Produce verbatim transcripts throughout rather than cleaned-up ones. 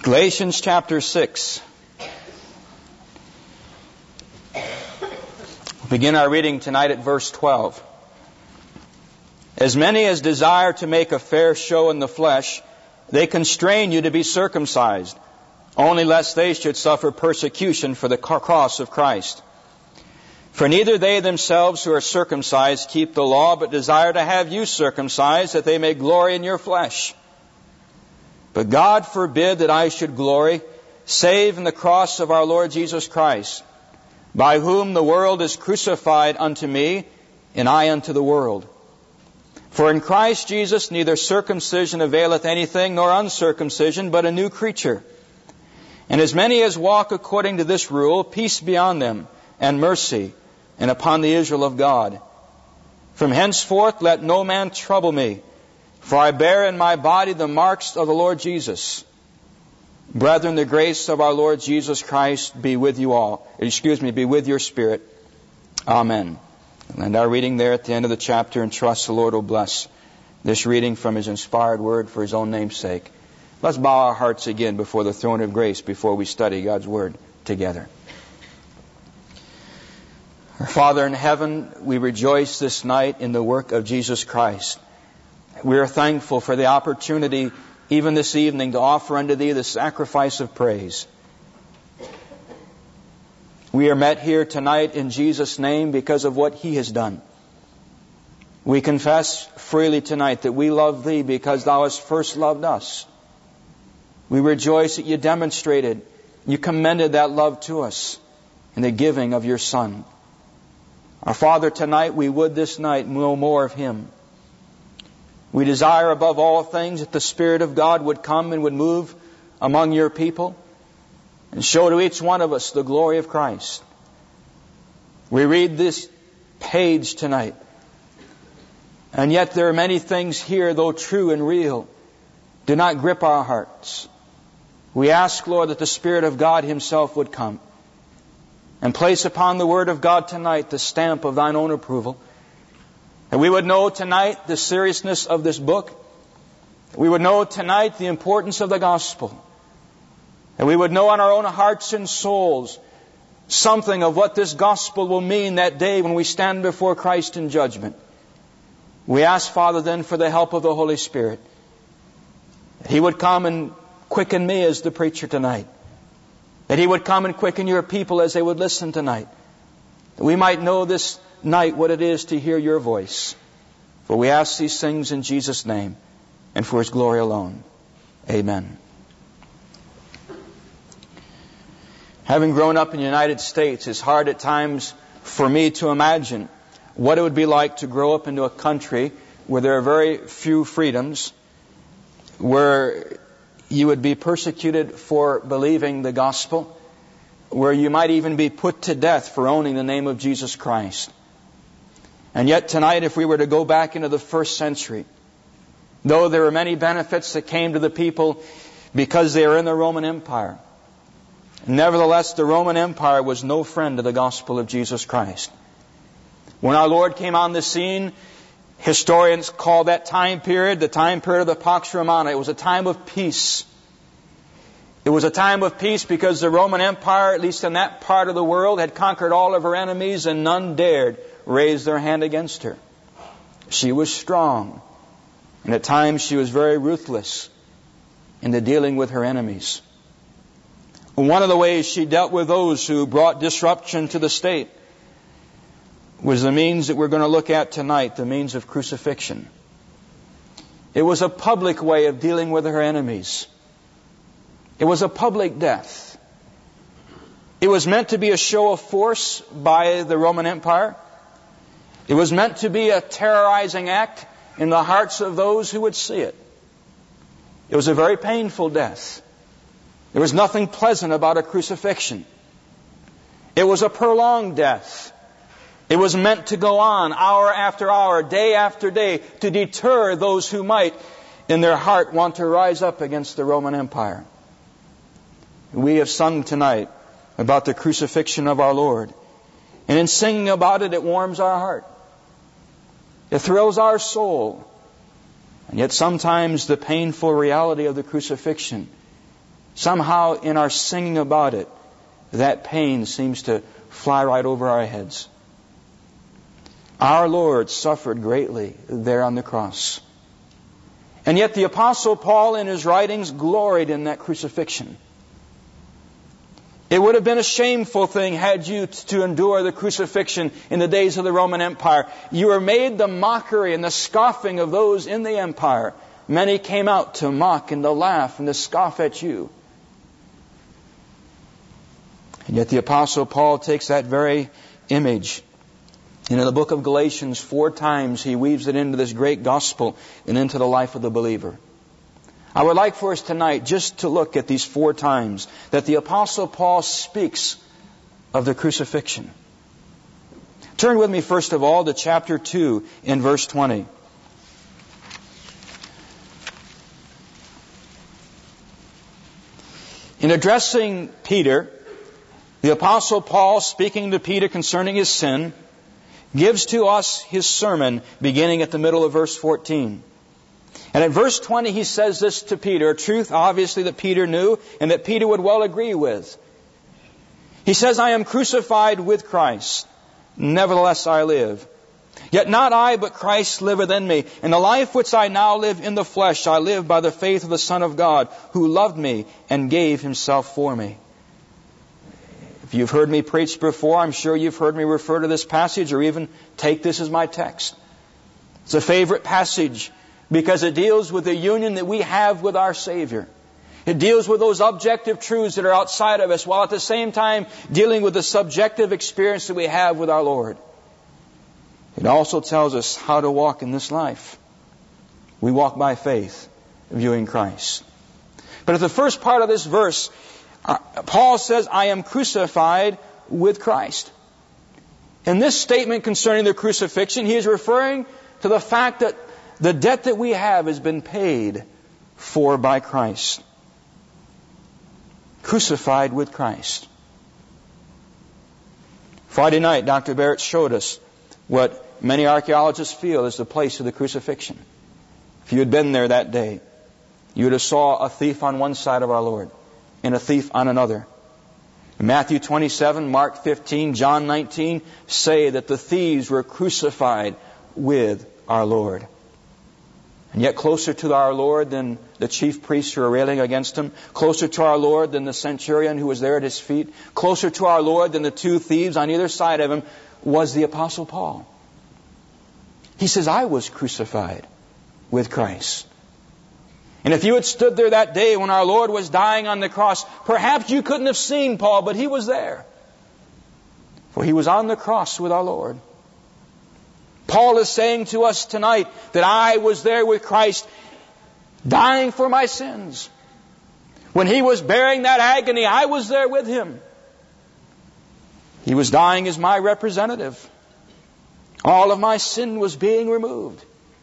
Galatians chapter six. We'll begin our reading tonight at verse twelve. As many as desire to make a fair show in the flesh, they constrain you to be circumcised, only lest they should suffer persecution for the cross of Christ. For neither they themselves who are circumcised keep the law, but desire to have you circumcised, that they may glory in your flesh. But God forbid that I should glory, save in the cross of our Lord Jesus Christ, by whom the world is crucified unto me, and I unto the world. For in Christ Jesus neither circumcision availeth anything, nor uncircumcision, but a new creature. And as many as walk according to this rule, peace be on them, and mercy, and upon the Israel of God. From henceforth let no man trouble me, for I bear in my body the marks of the Lord Jesus. Brethren, the grace of our Lord Jesus Christ be with you all. Excuse me, be with your spirit. Amen. And our reading there at the end of the chapter, and trust the Lord will bless this reading from His inspired word for His own name's sake. Let's bow our hearts again before the throne of grace before we study God's word together. Our Father in heaven, we rejoice this night in the work of Jesus Christ. We are thankful for the opportunity, even this evening, to offer unto Thee the sacrifice of praise. We are met here tonight in Jesus' name because of what He has done. We confess freely tonight that we love Thee because Thou hast first loved us. We rejoice that You demonstrated, You commended that love to us in the giving of Your Son. Our Father, tonight we would this night know more of Him. We desire above all things that the Spirit of God would come and would move among Your people and show to each one of us the glory of Christ. We read this page tonight, and yet there are many things here, though true and real, do not grip our hearts. We ask, Lord, that the Spirit of God Himself would come and place upon the Word of God tonight the stamp of Thine own approval. And we would know tonight the seriousness of this book. We would know tonight the importance of the gospel. And we would know in our own hearts and souls something of what this gospel will mean that day when we stand before Christ in judgment. We ask, Father, then for the help of the Holy Spirit. That He would come and quicken me as the preacher tonight. That He would come and quicken Your people as they would listen tonight. That we might know this night what it is to hear Your voice. For we ask these things in Jesus' name and for His glory alone. Amen. Having grown up in the United States, it's hard at times for me to imagine what it would be like to grow up into a country where there are very few freedoms, where you would be persecuted for believing the gospel, where you might even be put to death for owning the name of Jesus Christ. And yet tonight, if we were to go back into the first century, though there were many benefits that came to the people because they were in the Roman Empire, nevertheless the Roman Empire was no friend to the gospel of Jesus Christ. When our Lord came on the scene, historians call that time period the time period of the Pax Romana. It was a time of peace. It was a time of peace because the Roman Empire, at least in that part of the world, had conquered all of her enemies and none dared raise their hand against her. She was strong, and at times she was very ruthless in the dealing with her enemies. One of the ways she dealt with those who brought disruption to the state was the means that we're going to look at tonight, the means of crucifixion. It was a public way of dealing with her enemies. It was a public death. It was meant to be a show of force by the Roman Empire. It was meant to be a terrorizing act in the hearts of those who would see it. It was a very painful death. There was nothing pleasant about a crucifixion. It was a prolonged death. It was meant to go on hour after hour, day after day, to deter those who might, in their heart, want to rise up against the Roman Empire. We have sung tonight about the crucifixion of our Lord. And in singing about it, it warms our heart. It thrills our soul. And yet sometimes the painful reality of the crucifixion somehow in our singing about it, that pain seems to fly right over our heads. Our Lord suffered greatly there on the cross. And yet the Apostle Paul in his writings gloried in that crucifixion. It would have been a shameful thing had you to endure the crucifixion in the days of the Roman Empire. You were made the mockery and the scoffing of those in the empire. Many came out to mock and to laugh and to scoff at you. And yet the Apostle Paul takes that very image, and in the book of Galatians, four times he weaves it into this great gospel and into the life of the believer. I would like for us tonight just to look at these four times that the Apostle Paul speaks of the crucifixion. Turn with me first of all to chapter two in verse twenty. In addressing Peter, the Apostle Paul, speaking to Peter concerning his sin, gives to us his sermon beginning at the middle of verse fourteen. And in verse twenty he says this to Peter, a truth obviously that Peter knew and that Peter would well agree with. He says, I am crucified with Christ, nevertheless I live. Yet not I, but Christ liveth in me. And the life which I now live in the flesh, I live by the faith of the Son of God, who loved me and gave himself for me. If you've heard me preach before, I'm sure you've heard me refer to this passage or even take this as my text. It's a favorite passage because it deals with the union that we have with our Savior. It deals with those objective truths that are outside of us, while at the same time dealing with the subjective experience that we have with our Lord. It also tells us how to walk in this life. We walk by faith, viewing Christ. But at the first part of this verse, uh, Paul says, I am crucified with Christ. In this statement concerning the crucifixion, he is referring to the fact that the debt that we have has been paid for by Christ. Crucified with Christ. Friday night, Doctor Barrett showed us what many archaeologists feel is the place of the crucifixion. If you had been there that day, you would have saw a thief on one side of our Lord and a thief on another. Matthew twenty-seven, Mark fifteen, John nineteen say that the thieves were crucified with our Lord. And yet closer to our Lord than the chief priests who were railing against him, closer to our Lord than the centurion who was there at his feet, closer to our Lord than the two thieves on either side of him, was the Apostle Paul. He says, I was crucified with Christ. And if you had stood there that day when our Lord was dying on the cross, perhaps you couldn't have seen Paul, but he was there. For he was on the cross with our Lord. Paul is saying to us tonight that I was there with Christ dying for my sins. When he was bearing that agony, I was there with him. He was dying as my representative. All of my sin was being removed.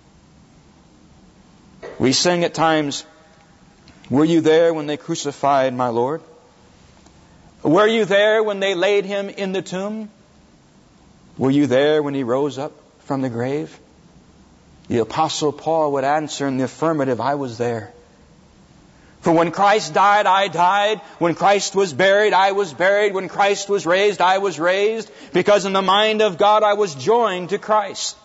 We sing at times, were you there when they crucified my Lord? Were you there when they laid him in the tomb? Were you there when he rose up from the grave? The Apostle Paul would answer in the affirmative, I was there. For when Christ died, I died. When Christ was buried, I was buried. When Christ was raised, I was raised. Because in the mind of God, I was joined to Christ.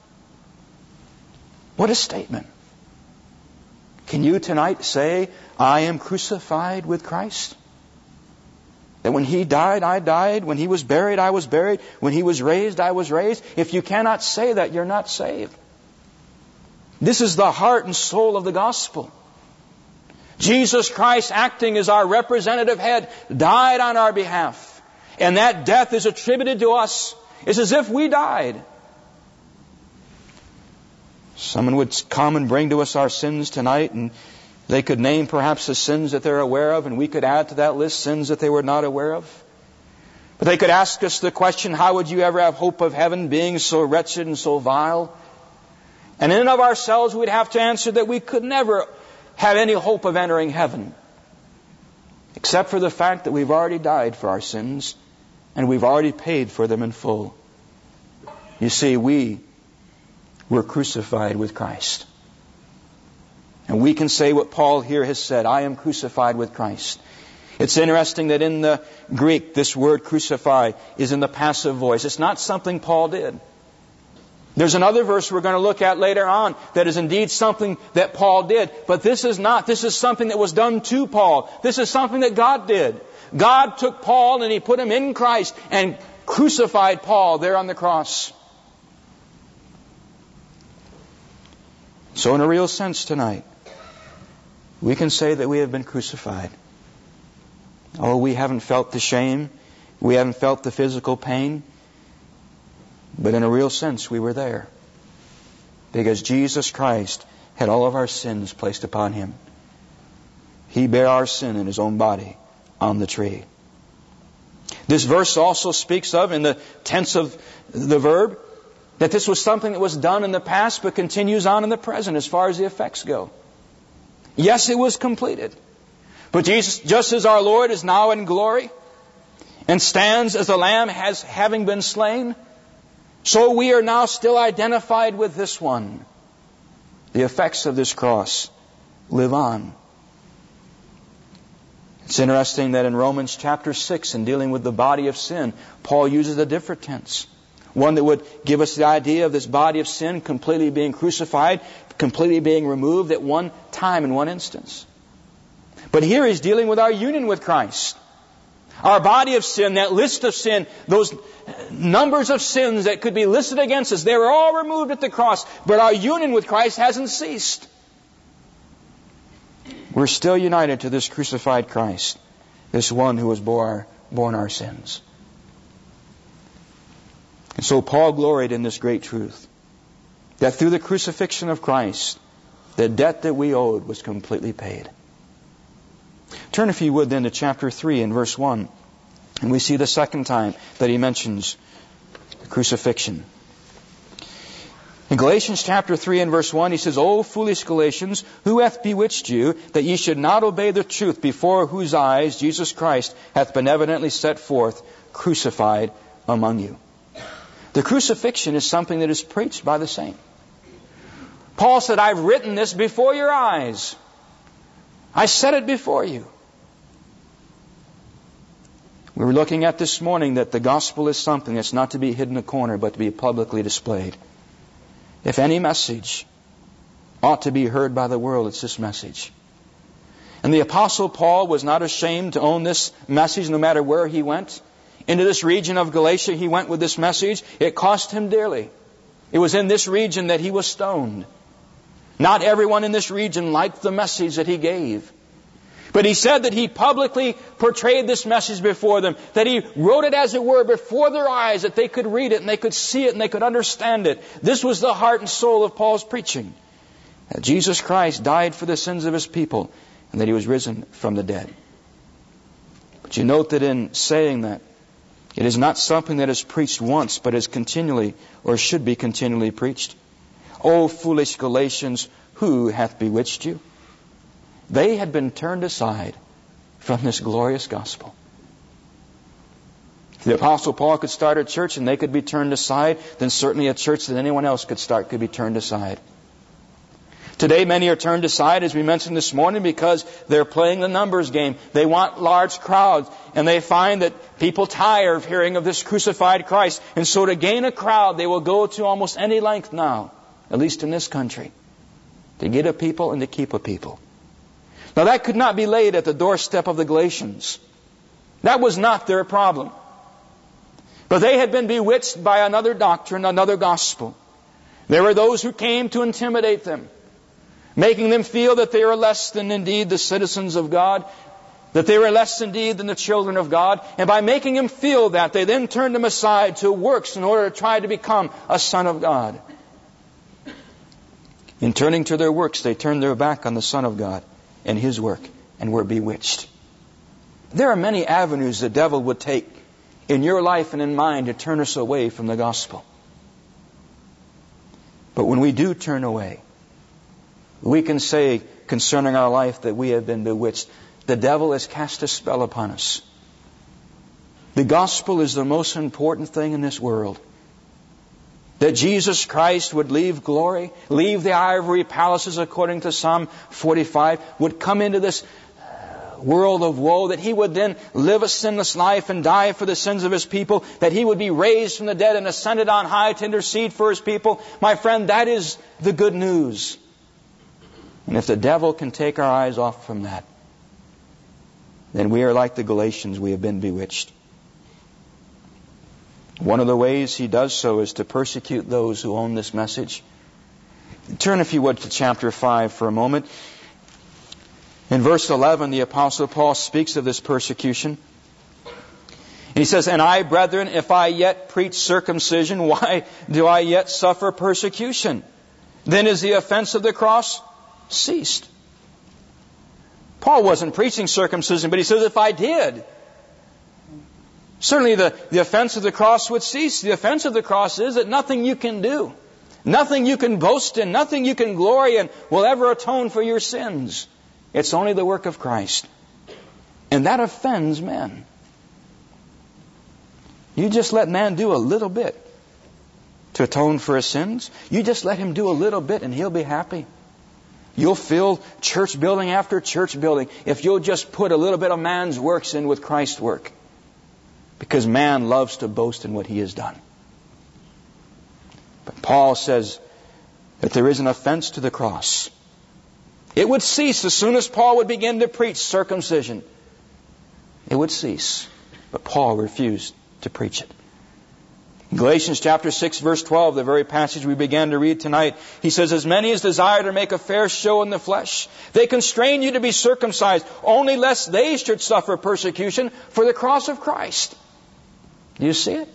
What a statement. Can you tonight say, I am crucified with Christ? That when he died, I died. When he was buried, I was buried. When he was raised, I was raised. If you cannot say that, you're not saved. This is the heart and soul of the gospel. Jesus Christ, acting as our representative head, died on our behalf. And that death is attributed to us. It's as if we died. Someone would come and bring to us our sins tonight, and they could name perhaps the sins that they're aware of, and we could add to that list sins that they were not aware of. But they could ask us the question, how would you ever have hope of heaven being so wretched and so vile? And in and of ourselves, we'd have to answer that we could never have any hope of entering heaven, except for the fact that we've already died for our sins, and we've already paid for them in full. You see, we were crucified with Christ. And we can say what Paul here has said, I am crucified with Christ. It's interesting that in the Greek, this word crucify is in the passive voice. It's not something Paul did. There's another verse we're going to look at later on that is indeed something that Paul did. But this is not. This is something that was done to Paul. This is something that God did. God took Paul and He put him in Christ and crucified Paul there on the cross. So in a real sense tonight, we can say that we have been crucified. Oh, we haven't felt the shame. We haven't felt the physical pain. But in a real sense, we were there. Because Jesus Christ had all of our sins placed upon Him. He bare our sin in His own body on the tree. This verse also speaks of, in the tense of the verb, that this was something that was done in the past but continues on in the present as far as the effects go. Yes, it was completed. But Jesus, just as our Lord is now in glory and stands as a lamb has having been slain, so we are now still identified with this one. The effects of this cross live on. It's interesting that in Romans chapter six, in dealing with the body of sin, Paul uses a different tense. One that would give us the idea of this body of sin completely being crucified, completely being removed at one time, in one instance. But here he's dealing with our union with Christ. Our body of sin, that list of sin, those numbers of sins that could be listed against us, they were all removed at the cross. But our union with Christ hasn't ceased. We're still united to this crucified Christ, this one who has bore, borne our sins. And so Paul gloried in this great truth, that through the crucifixion of Christ, the debt that we owed was completely paid. Turn, if you would, then to chapter three and verse one. And we see the second time that he mentions the crucifixion. In Galatians chapter three and verse one, he says, O foolish Galatians, who hath bewitched you, that ye should not obey the truth, before whose eyes Jesus Christ hath been evidently set forth, crucified among you. The crucifixion is something that is preached by the saint. Paul said, I've written this before your eyes. I set it before you. We were looking at this morning that the gospel is something that's not to be hidden in a corner, but to be publicly displayed. If any message ought to be heard by the world, it's this message. And the Apostle Paul was not ashamed to own this message no matter where he went. Into this region of Galatia, he went with this message. It cost him dearly. It was in this region that he was stoned. Not everyone in this region liked the message that he gave. But he said that he publicly portrayed this message before them, that he wrote it, as it were, before their eyes, that they could read it and they could see it and they could understand it. This was the heart and soul of Paul's preaching. That Jesus Christ died for the sins of His people and that He was risen from the dead. But you note that in saying that, it is not something that is preached once, but is continually, or should be continually preached. O foolish Galatians, who hath bewitched you? They had been turned aside from this glorious gospel. If the Apostle Paul could start a church and they could be turned aside, then certainly a church that anyone else could start could be turned aside. Today many are turned aside, as we mentioned this morning, because they're playing the numbers game. They want large crowds, and they find that people tire of hearing of this crucified Christ. And so to gain a crowd, they will go to almost any length now, at least in this country, to get a people and to keep a people. Now that could not be laid at the doorstep of the Galatians. That was not their problem. But they had been bewitched by another doctrine, another gospel. There were those who came to intimidate them, making them feel that they were less than indeed the citizens of God, that they were less indeed than the children of God. And by making them feel that, they then turned them aside to works in order to try to become a son of God. In turning to their works, they turned their back on the Son of God and His work, and were bewitched. There are many avenues the devil would take in your life and in mine to turn us away from the gospel. But when we do turn away, we can say concerning our life that we have been bewitched. The devil has cast a spell upon us. The gospel is the most important thing in this world. That Jesus Christ would leave glory, leave the ivory palaces according to Psalm forty-five, would come into this world of woe, that He would then live a sinless life and die for the sins of His people, that He would be raised from the dead and ascended on high to intercede for His people. My friend, that is the good news. And if the devil can take our eyes off from that, then we are like the Galatians, we have been bewitched. One of the ways he does so is to persecute those who own this message. Turn, if you would, to chapter five for a moment. In verse eleven, the Apostle Paul speaks of this persecution. And he says, "And I, brethren, if I yet preach circumcision, why do I yet suffer persecution? Then is the offense of the cross ceased." Paul wasn't preaching circumcision, but he says, if I did, certainly the, the offense of the cross would cease. The offense of the cross is that nothing you can do, nothing you can boast in, nothing you can glory in will ever atone for your sins. It's only the work of Christ. And that offends men. You just let man do a little bit to atone for his sins. You just let him do a little bit and he'll be happy. You'll fill church building after church building if you'll just put a little bit of man's works in with Christ's work. Because man loves to boast in what he has done. But Paul says that there is an offense to the cross. It would cease as soon as Paul would begin to preach circumcision. It would cease. But Paul refused to preach it. In Galatians chapter six, verse twelve, the very passage we began to read tonight, he says, "As many as desire to make a fair show in the flesh, they constrain you to be circumcised, only lest they should suffer persecution for the cross of Christ." Do you see it?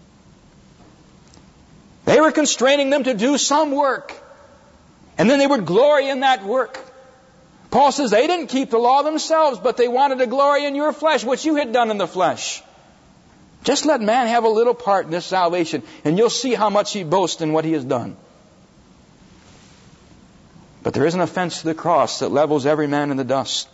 They were constraining them to do some work, and then they would glory in that work. Paul says they didn't keep the law themselves, but they wanted to glory in your flesh, what you had done in the flesh. Just let man have a little part in this salvation, and you'll see how much he boasts in what he has done. But there is an offense to the cross that levels every man in the dust,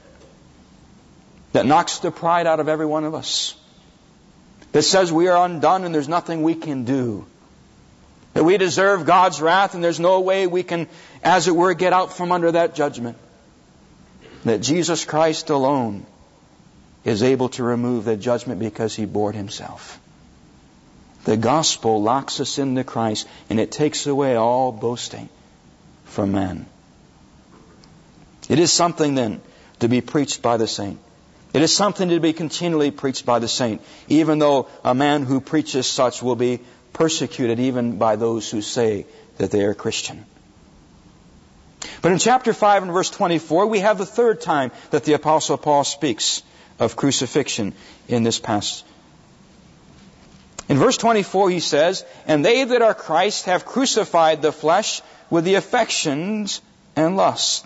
that knocks the pride out of every one of us, that says we are undone and there's nothing we can do, that we deserve God's wrath and there's no way we can, as it were, get out from under that judgment, that Jesus Christ alone is able to remove the judgment because He bore it Himself. The gospel locks us into Christ, and it takes away all boasting from man. It is something then to be preached by the saint. It is something to be continually preached by the saint, even though a man who preaches such will be persecuted even by those who say that they are Christian. But in chapter five and verse twenty-four, we have the third time that the Apostle Paul speaks of crucifixion in this passage. In verse twenty-four he says, "And they that are Christ have crucified the flesh with the affections and lusts."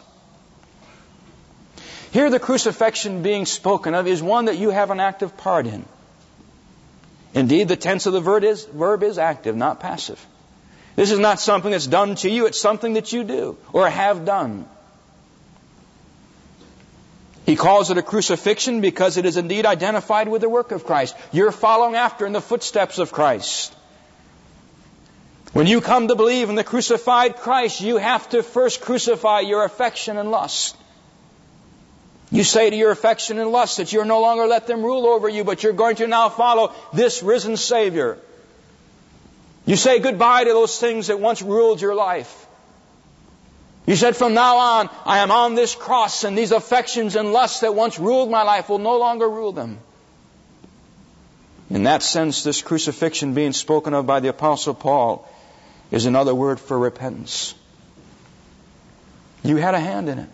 Here the crucifixion being spoken of is one that you have an active part in. Indeed, the tense of the verb is, verb is active, not passive. This is not something that's done to you, it's something that you do or have done. He calls it a crucifixion because it is indeed identified with the work of Christ. You're following after in the footsteps of Christ. When you come to believe in the crucified Christ, you have to first crucify your affection and lust. You say to your affection and lust that you're no longer let them rule over you, but you're going to now follow this risen Savior. You say goodbye to those things that once ruled your life. You said, from now on, I am on this cross, and these affections and lusts that once ruled my life will no longer rule them. In that sense, this crucifixion being spoken of by the Apostle Paul is another word for repentance. You had a hand in it.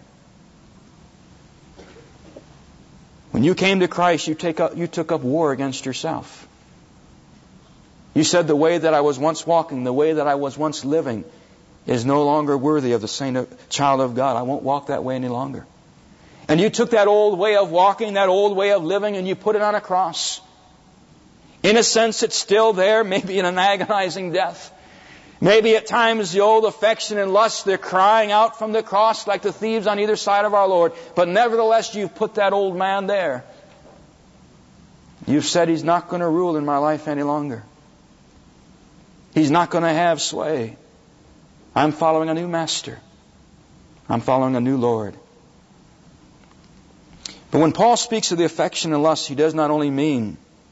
When you came to Christ, you, take up, you took up war against yourself. You said, the way that I was once walking, the way that I was once living, is no longer worthy of the saint, child of God. I won't walk that way any longer. And you took that old way of walking, that old way of living, and you put it on a cross. In a sense, it's still there, maybe in an agonizing death. Maybe at times the old affection and lust, they're crying out from the cross like the thieves on either side of our Lord. But nevertheless, you've put that old man there. You've said, he's not going to rule in my life any longer. He's not going to have sway. I'm following a new master. I'm following a new Lord. But when Paul speaks of the affection and lust, he does not only mean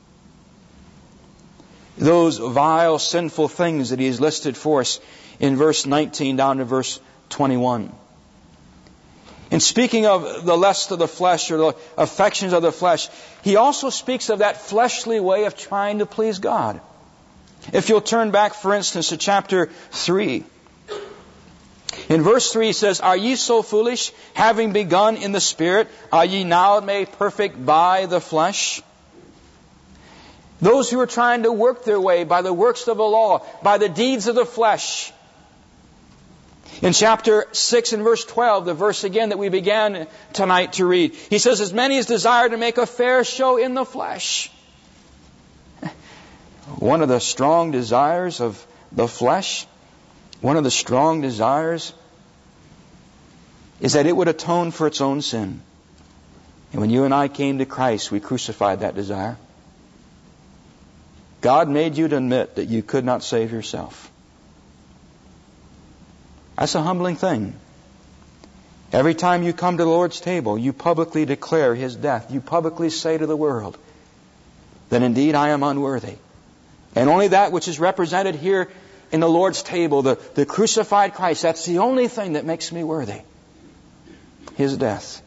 those vile, sinful things that he has listed for us in verse nineteen down to verse twenty-one. In speaking of the lust of the flesh or the affections of the flesh, he also speaks of that fleshly way of trying to please God. If you'll turn back, for instance, to chapter three. In verse three, he says, "Are ye so foolish, having begun in the Spirit, are ye now made perfect by the flesh?" Those who are trying to work their way by the works of the law, by the deeds of the flesh. In chapter six and verse twelve, the verse again that we began tonight to read, he says, "As many as desire to make a fair show in the flesh." One of the strong desires of the flesh, one of the strong desires is that it would atone for its own sin. And when you and I came to Christ, we crucified that desire. God made you to admit that you could not save yourself. That's a humbling thing. Every time you come to the Lord's table, you publicly declare His death. You publicly say to the world that indeed I am unworthy. And only that which is represented here in the Lord's table, the, the crucified Christ, that's the only thing that makes me worthy. His death.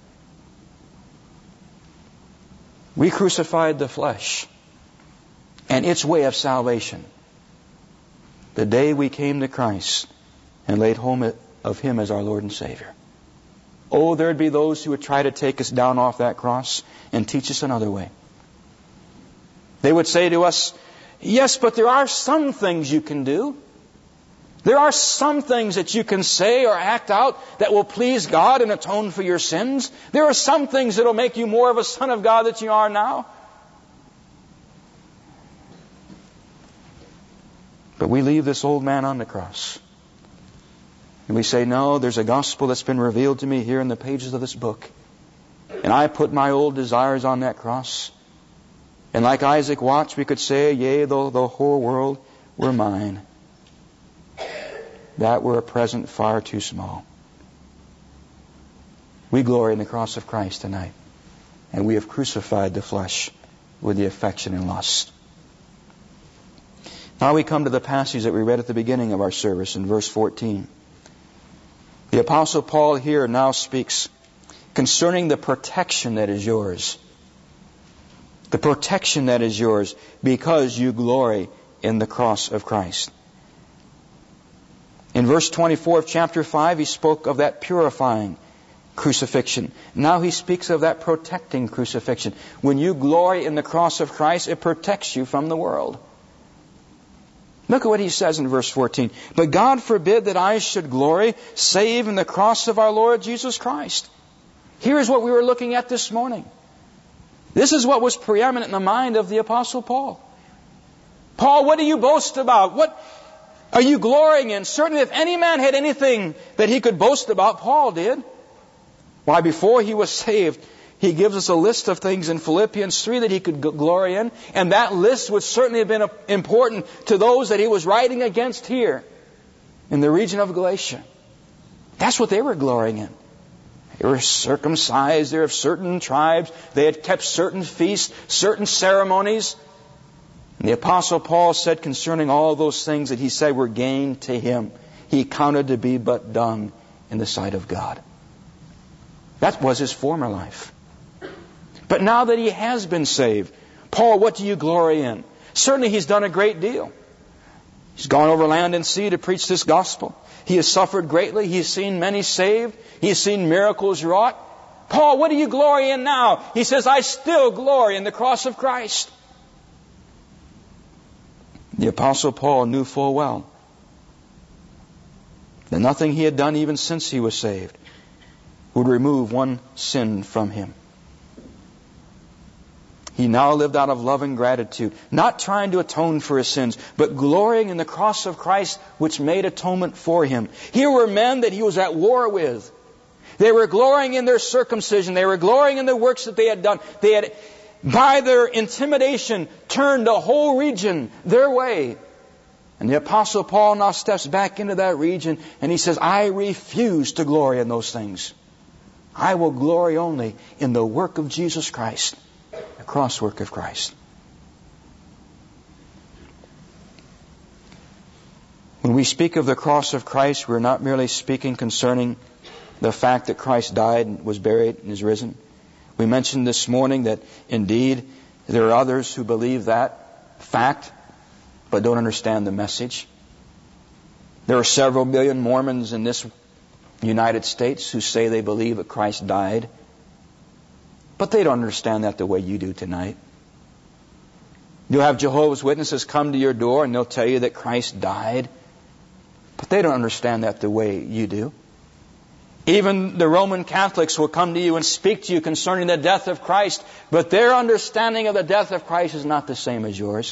We crucified the flesh and its way of salvation the day we came to Christ and laid hold of Him as our Lord and Savior. Oh, there'd be those who would try to take us down off that cross and teach us another way. They would say to us, "Yes, but there are some things you can do. There are some things that you can say or act out that will please God and atone for your sins. There are some things that will make you more of a son of God than you are now." But we leave this old man on the cross. And we say, "No, there's a gospel that's been revealed to me here in the pages of this book. And I put my old desires on that cross. And like Isaac Watts, we could say, yea, though the whole world were mine, that were a present far too small." We glory in the cross of Christ tonight. And we have crucified the flesh with the affection and lust. Now we come to the passage that we read at the beginning of our service in verse fourteen. The Apostle Paul here now speaks concerning the protection that is yours. The protection that is yours because you glory in the cross of Christ. In verse twenty-four of chapter five, he spoke of that purifying crucifixion. Now he speaks of that protecting crucifixion. When you glory in the cross of Christ, it protects you from the world. Look at what he says in verse fourteen. "But God forbid that I should glory, save in the cross of our Lord Jesus Christ." Here is what we were looking at this morning. This is what was preeminent in the mind of the Apostle Paul. "Paul, what do you boast about? What are you glorying in?" Certainly if any man had anything that he could boast about, Paul did. Why, before he was saved, he gives us a list of things in Philippians three that he could glory in. And that list would certainly have been important to those that he was writing against here in the region of Galatia. That's what they were glorying in. They were circumcised. They're of certain tribes. They had kept certain feasts, certain ceremonies. And the Apostle Paul said concerning all those things that he said were gain to him, he counted to be but dung in the sight of God. That was his former life. But now that he has been saved, Paul, what do you glory in? Certainly he's done a great deal. He's gone over land and sea to preach this gospel. He has suffered greatly. He's seen many saved. He's seen miracles wrought. Paul, what do you glory in now? He says, "I still glory in the cross of Christ." The Apostle Paul knew full well that nothing he had done even since he was saved would remove one sin from him. He now lived out of love and gratitude, not trying to atone for his sins, but glorying in the cross of Christ, which made atonement for him. Here were men that he was at war with. They were glorying in their circumcision. They were glorying in the works that they had done. They had, by their intimidation, turned the whole region their way. And the Apostle Paul now steps back into that region and he says, I refuse to glory in those things. I will glory only in the work of Jesus Christ, the cross work of Christ. When we speak of the cross of Christ, we're not merely speaking concerning the fact that Christ died and was buried and is risen. We mentioned this morning that indeed there are others who believe that fact but don't understand the message. There are several million Mormons in this United States who say they believe that Christ died, but they don't understand that the way you do tonight. You'll have Jehovah's Witnesses come to your door and they'll tell you that Christ died, but they don't understand that the way you do. Even the Roman Catholics will come to you and speak to you concerning the death of Christ, but their understanding of the death of Christ is not the same as yours.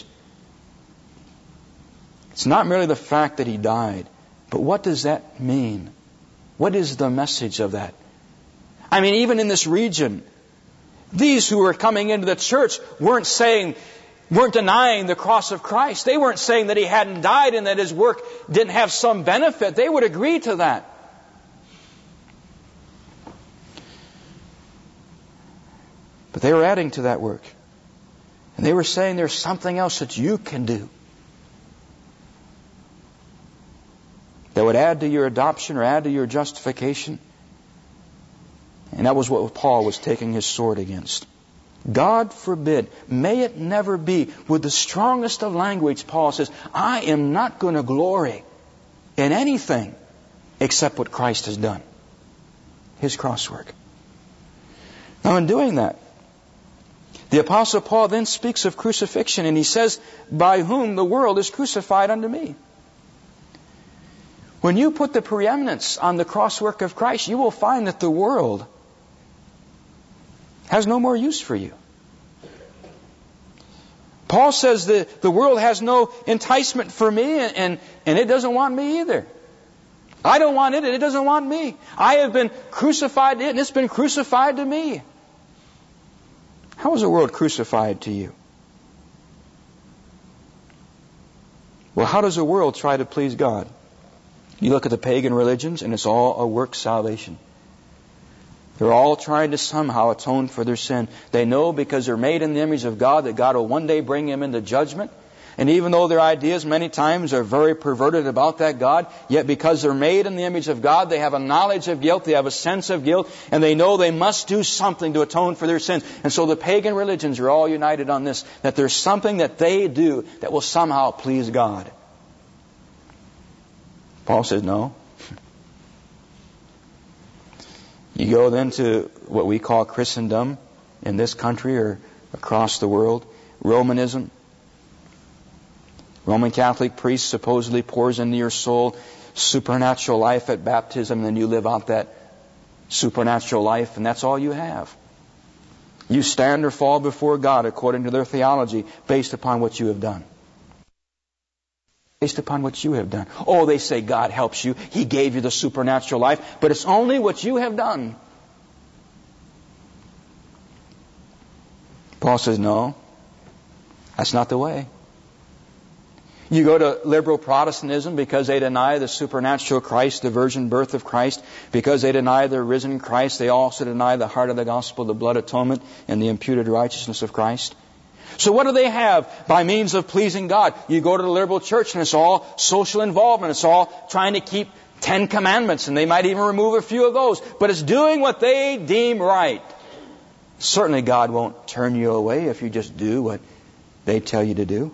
It's not merely the fact that He died, but what does that mean? What is the message of that? I mean, even in this region, these who were coming into the church weren't saying, weren't denying the cross of Christ. They weren't saying that He hadn't died and that His work didn't have some benefit. They would agree to that. But they were adding to that work. And they were saying there's something else that you can do that would add to your adoption or add to your justification. And that was what Paul was taking his sword against. God forbid, may it never be. With the strongest of language, Paul says, I am not going to glory in anything except what Christ has done. His cross work. Now in doing that, the Apostle Paul then speaks of crucifixion, and he says, by whom the world is crucified unto me. When you put the preeminence on the cross work of Christ, you will find that the world has no more use for you. Paul says that the world has no enticement for me, and, and, and it doesn't want me either. I don't want it, and it doesn't want me. I have been crucified to it, and it's been crucified to me. How is the world crucified to you? Well, how does the world try to please God? You look at the pagan religions, and it's all a work salvation. They're all trying to somehow atone for their sin. They know because they're made in the image of God that God will one day bring them into judgment. And even though their ideas many times are very perverted about that God, yet because they're made in the image of God, they have a knowledge of guilt, they have a sense of guilt, and they know they must do something to atone for their sins. And so the pagan religions are all united on this, that there's something that they do that will somehow please God. Paul says, no. You go then to what we call Christendom in this country or across the world, Romanism. Roman Catholic priest supposedly pours into your soul supernatural life at baptism, and then you live out that supernatural life, and that's all you have. You stand or fall before God according to their theology based upon what you have done. Based upon what you have done. Oh, they say God helps you. He gave you the supernatural life, but it's only what you have done. Paul says, no, that's not the way. You go to liberal Protestantism because they deny the supernatural Christ, the virgin birth of Christ. Because they deny the risen Christ, they also deny the heart of the gospel, the blood atonement, and the imputed righteousness of Christ. So what do they have by means of pleasing God? You go to the liberal church and it's all social involvement. It's all trying to keep Ten Commandments, and they might even remove a few of those. But it's doing what they deem right. Certainly God won't turn you away if you just do what they tell you to do.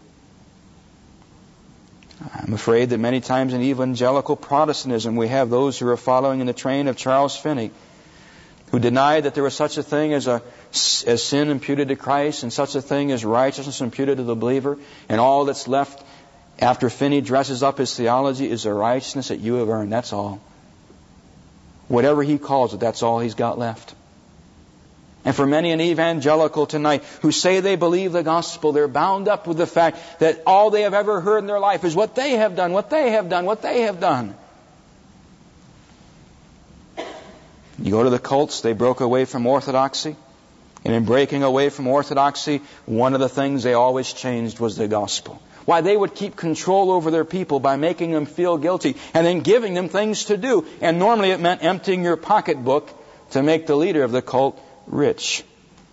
I'm afraid that many times in evangelical Protestantism we have those who are following in the train of Charles Finney, who denied that there was such a thing as a as sin imputed to Christ and such a thing as righteousness imputed to the believer, and all that's left after Finney dresses up his theology is the righteousness that you have earned. That's all. Whatever he calls it, that's all he's got left. And for many an evangelical tonight who say they believe the gospel, they're bound up with the fact that all they have ever heard in their life is what they have done, what they have done, what they have done. You go to the cults, they broke away from orthodoxy. And in breaking away from orthodoxy, one of the things they always changed was the gospel. Why, they would keep control over their people by making them feel guilty and then giving them things to do. And normally it meant emptying your pocketbook to make the leader of the cult rich.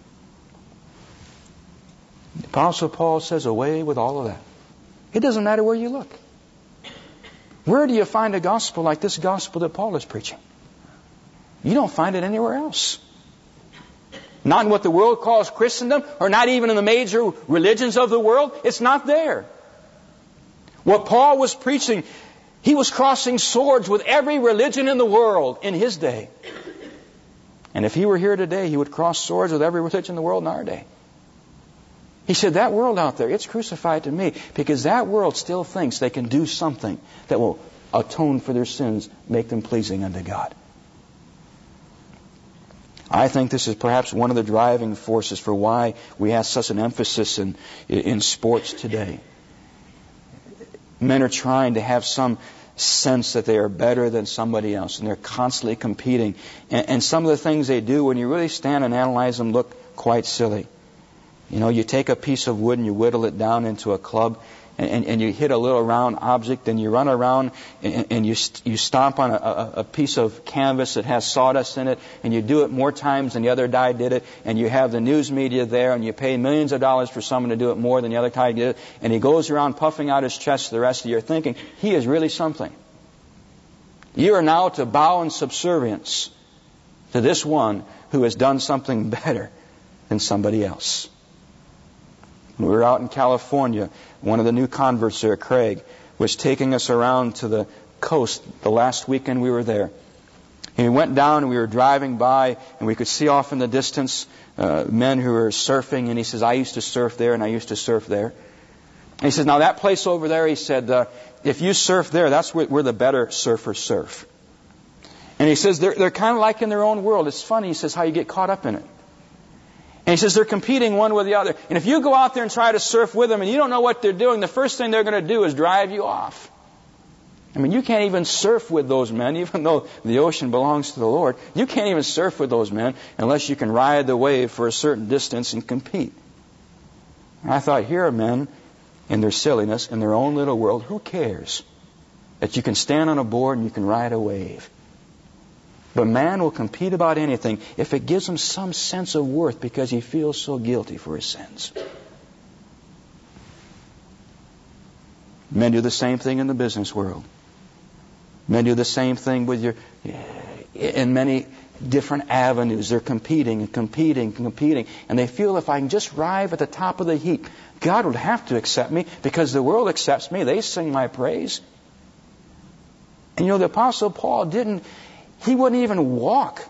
The Apostle Paul says, away with all of that. It doesn't matter where you look. Where do you find a gospel like this gospel that Paul is preaching? You don't find it anywhere else. Not in what the world calls Christendom, or not even in the major religions of the world. It's not there. What Paul was preaching, he was crossing swords with every religion in the world in his day. And if he were here today, he would cross swords with every religion in the world in our day. He said, that world out there, it's crucified to me, because that world still thinks they can do something that will atone for their sins, make them pleasing unto God. I think this is perhaps one of the driving forces for why we have such an emphasis in, in sports today. Men are trying to have some sense that they are better than somebody else, and they're constantly competing. And, and some of the things they do, when you really stand and analyze them, look quite silly. You know, you take a piece of wood and you whittle it down into a club, and, and, and you hit a little round object, and you run around and, and you you stomp on a, a piece of canvas that has sawdust in it, and you do it more times than the other guy did it, and you have the news media there, and you pay millions of dollars for someone to do it more than the other guy did it, and he goes around puffing out his chest the rest of the year thinking he is really something. You are now to bow in subservience to this one who has done something better than somebody else. When we were out in California, one of the new converts there, Craig, was taking us around to the coast the last weekend we were there. And we went down and we were driving by, and we could see off in the distance uh, men who were surfing. And he says, I used to surf there and I used to surf there. And he says, now that place over there, he said, uh, if you surf there, that's where, where the better surfers surf. And he says, they're, they're kind of like in their own world. It's funny, he says, how you get caught up in it. And he says they're competing one with the other. And if you go out there and try to surf with them and you don't know what they're doing, the first thing they're going to do is drive you off. I mean, you can't even surf with those men, even though the ocean belongs to the Lord. You can't even surf with those men unless you can ride the wave for a certain distance and compete. And I thought, here are men in their silliness, in their own little world. Who cares that you can stand on a board and you can ride a wave? But man will compete about anything if it gives him some sense of worth because he feels so guilty for his sins. Men do the same thing in the business world. Men do the same thing with your, in many different avenues. They're competing and competing and competing. And they feel if I can just rise at the top of the heap, God would have to accept me because the world accepts me. They sing my praise. And you know, the Apostle Paul didn't, he wouldn't even walk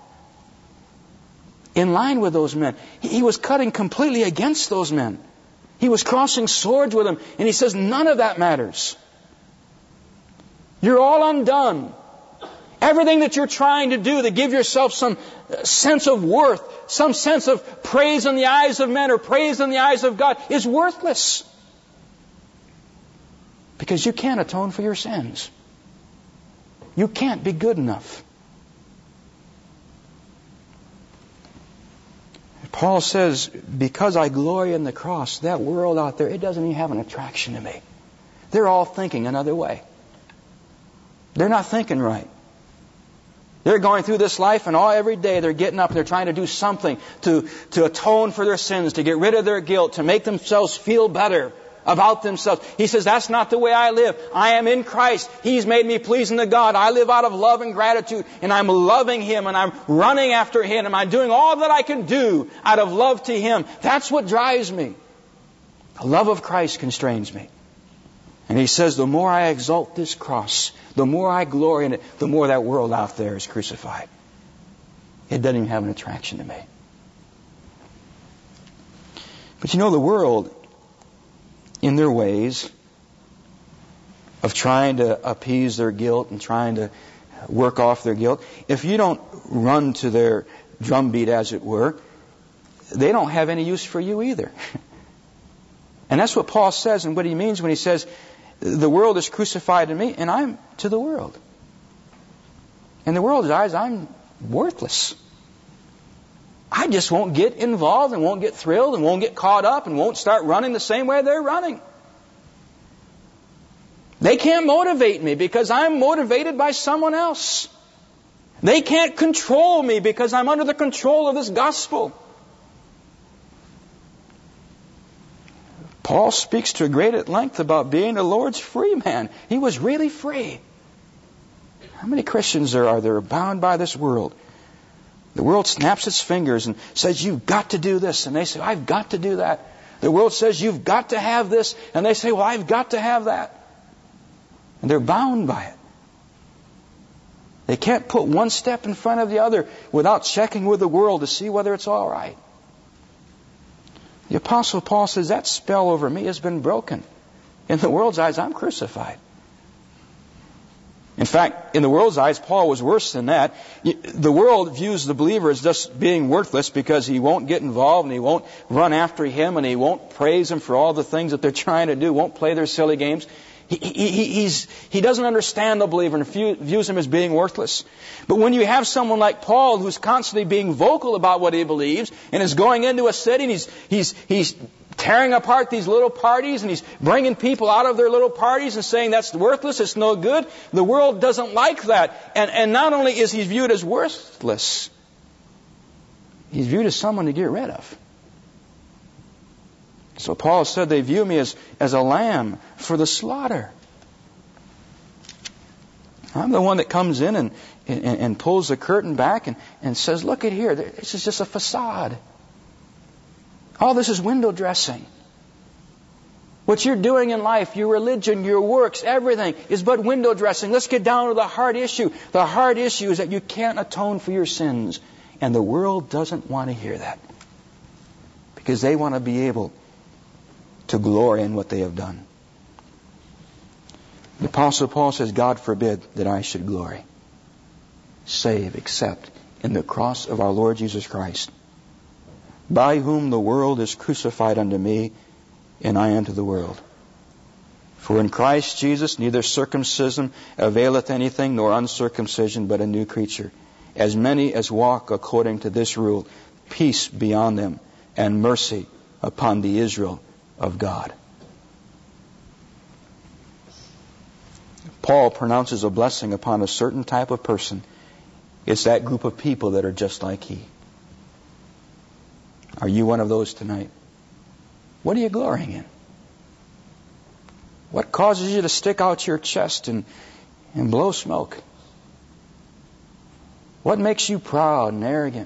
in line with those men. He was cutting completely against those men. He was crossing swords with them. And he says, none of that matters. You're all undone. Everything that you're trying to do to give yourself some sense of worth, some sense of praise in the eyes of men or praise in the eyes of God is worthless. Because you can't atone for your sins. You can't be good enough. Paul says, because I glory in the cross, that world out there, it doesn't even have an attraction to me. They're all thinking another way. They're not thinking right. They're going through this life and all every day they're getting up and they're trying to do something to, to atone for their sins, to get rid of their guilt, to make themselves feel better about themselves. He says, that's not the way I live. I am in Christ. He's made me pleasing to God. I live out of love and gratitude, and I'm loving Him, and I'm running after Him, and I'm doing all that I can do out of love to Him. That's what drives me. The love of Christ constrains me. And he says, the more I exalt this cross, the more I glory in it, the more that world out there is crucified. It doesn't even have an attraction to me. But you know, the world, in their ways of trying to appease their guilt and trying to work off their guilt, if you don't run to their drumbeat, as it were, they don't have any use for you either. And that's what Paul says and what he means when he says, the world is crucified to me and I'm to the world. In the world's eyes, I'm worthless. I just won't get involved and won't get thrilled and won't get caught up and won't start running the same way they're running. They can't motivate me because I'm motivated by someone else. They can't control me because I'm under the control of this gospel. Paul speaks to a great length about being the Lord's free man. He was really free. How many Christians there are that are bound by this world? The world snaps its fingers and says, you've got to do this. And they say, I've got to do that. The world says, you've got to have this. And they say, well, I've got to have that. And they're bound by it. They can't put one step in front of the other without checking with the world to see whether it's all right. The Apostle Paul says, that spell over me has been broken. In the world's eyes, I'm crucified. In fact, in the world's eyes, Paul was worse than that. The world views the believer as just being worthless because he won't get involved and he won't run after him and he won't praise him for all the things that they're trying to do, won't play their silly games. He, he, he's, he doesn't understand the believer and views him as being worthless. But when you have someone like Paul who's constantly being vocal about what he believes and is going into a city and he's, he's, he's tearing apart these little parties and he's bringing people out of their little parties and saying that's worthless, it's no good, the world doesn't like that. And, and not only is he viewed as worthless, he's viewed as someone to get rid of. So Paul said they view me as, as a lamb for the slaughter. I'm the one that comes in and, and, and pulls the curtain back and, and says, look at here, this is just a facade. All this is window dressing. What you're doing in life, your religion, your works, everything is but window dressing. Let's get down to the hard issue. The hard issue is that you can't atone for your sins. And the world doesn't want to hear that. Because they want to be able to glory in what they have done. The Apostle Paul says, God forbid that I should glory, save, except in the cross of our Lord Jesus Christ, by whom the world is crucified unto me, and I unto the world. For in Christ Jesus neither circumcision availeth anything, nor uncircumcision, but a new creature. As many as walk according to this rule, peace be on them, and mercy upon the Israel of God. Paul pronounces a blessing upon a certain type of person. It's that group of people that are just like he. Are you one of those tonight? What are you glorying in? What causes you to stick out your chest and, and blow smoke? What makes you proud and arrogant?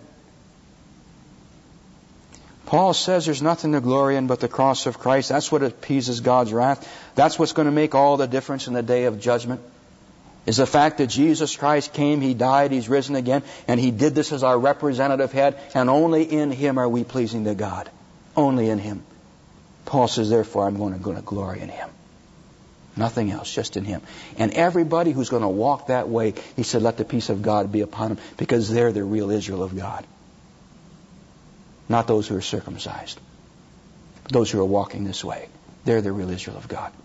Paul says there's nothing to glory in but the cross of Christ. That's what appeases God's wrath. That's what's going to make all the difference in the day of judgment. Is the fact that Jesus Christ came, He died, He's risen again, and He did this as our representative head, and only in Him are we pleasing to God. Only in Him. Paul says, therefore, I'm going to, going to glory in Him. Nothing else, just in Him. And everybody who's going to walk that way, he said, let the peace of God be upon them, because they're the real Israel of God. Not those who are circumcised. Those who are walking this way. They're the real Israel of God.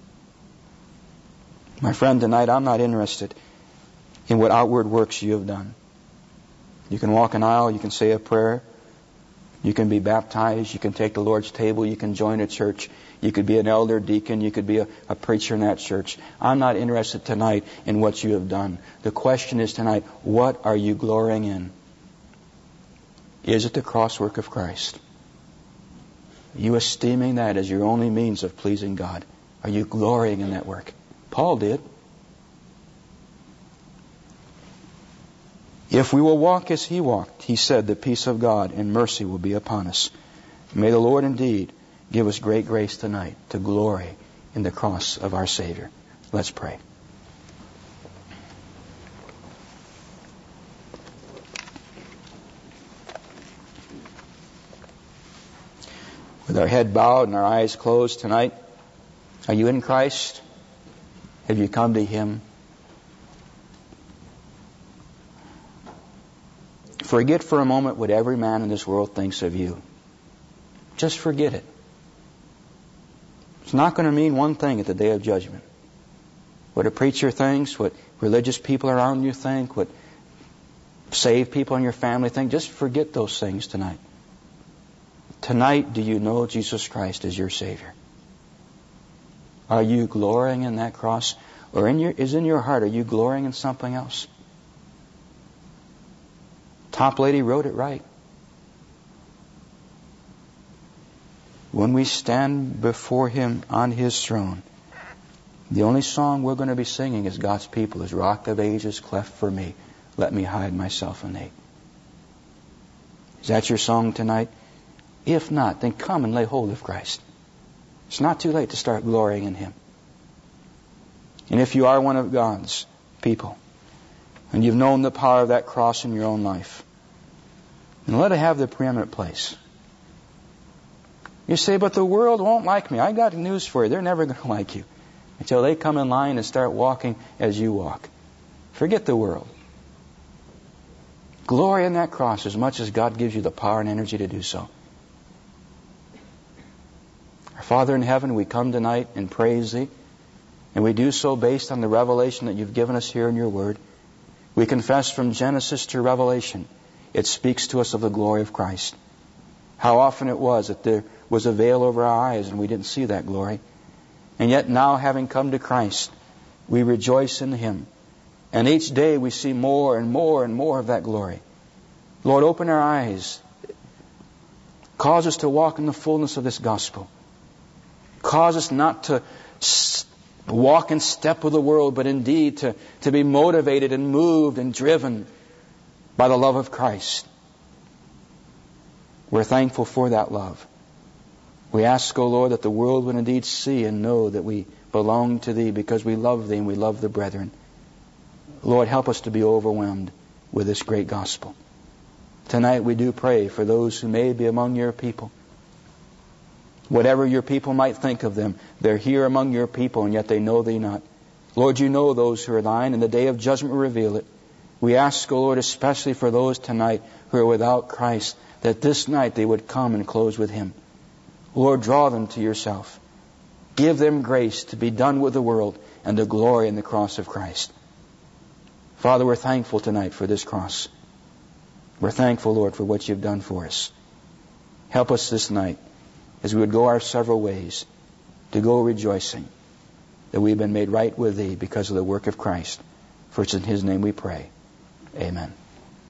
My friend, tonight I'm not interested in what outward works you have done. You can walk an aisle, you can say a prayer, you can be baptized, you can take the Lord's table, you can join a church, you could be an elder, deacon, you could be a, a preacher in that church. I'm not interested tonight in what you have done. The question is tonight, what are you glorying in? Is it the crosswork of Christ? Are you esteeming that as your only means of pleasing God? Are you glorying in that work? Paul did. If we will walk as He walked, He said, the peace of God and mercy will be upon us. May the Lord indeed give us great grace tonight to glory in the cross of our Savior. Let's pray. With our head bowed and our eyes closed tonight, are you in Christ? Have you come to Him? Forget for a moment what every man in this world thinks of you. Just forget it. It's not going to mean one thing at the day of judgment. What a preacher thinks, what religious people around you think, what saved people in your family think, just forget those things tonight. Tonight, do you know Jesus Christ as your Savior? Are you glorying in that cross? Or in your, is in your heart, are you glorying in something else? Toplady wrote it right. When we stand before Him on His throne, the only song we're going to be singing as God's people is Rock of Ages, cleft for me. Let me hide myself in Thee. Is that your song tonight? If not, then come and lay hold of Christ. It's not too late to start glorying in Him. And if you are one of God's people, and you've known the power of that cross in your own life, then let it have the preeminent place. You say, but the world won't like me. I got news for you. They're never going to like you until they come in line and start walking as you walk. Forget the world. Glory in that cross as much as God gives you the power and energy to do so. Our Father in heaven, we come tonight and praise Thee. And we do so based on the revelation that You've given us here in Your Word. We confess from Genesis to Revelation, it speaks to us of the glory of Christ. How often it was that there was a veil over our eyes and we didn't see that glory. And yet now, having come to Christ, we rejoice in Him. And each day we see more and more and more of that glory. Lord, open our eyes. Cause us to walk in the fullness of this gospel. Cause us not to walk in step with the world, but indeed to, to be motivated and moved and driven by the love of Christ. We're thankful for that love. We ask, O Lord, that the world would indeed see and know that we belong to Thee because we love Thee and we love the brethren. Lord, help us to be overwhelmed with this great gospel. Tonight we do pray for those who may be among Your people. Whatever Your people might think of them, they're here among Your people, and yet they know Thee not. Lord, You know those who are Thine, and the day of judgment will reveal it. We ask, O Lord, especially for those tonight who are without Christ, that this night they would come and close with Him. Lord, draw them to Yourself. Give them grace to be done with the world and to glory in the cross of Christ. Father, we're thankful tonight for this cross. We're thankful, Lord, for what You've done for us. Help us this night, as we would go our several ways, to go rejoicing that we've been made right with Thee because of the work of Christ. For it's in His name we pray. Amen.